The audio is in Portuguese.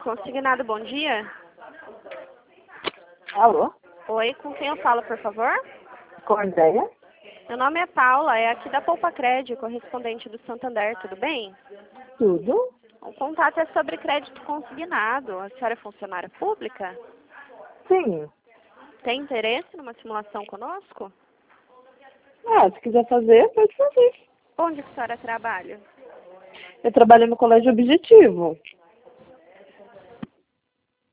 Consignado, bom dia. Alô? Oi, com quem eu falo, por favor? Com a ideia? Meu nome é Paula, é aqui da Poupa Crédito, correspondente do Santander, tudo bem? Tudo? O contato é sobre crédito consignado. A senhora é funcionária pública? Sim. Tem interesse numa simulação conosco? Ah, se quiser fazer, pode fazer. Onde a senhora trabalha? Eu trabalho no Colégio Objetivo.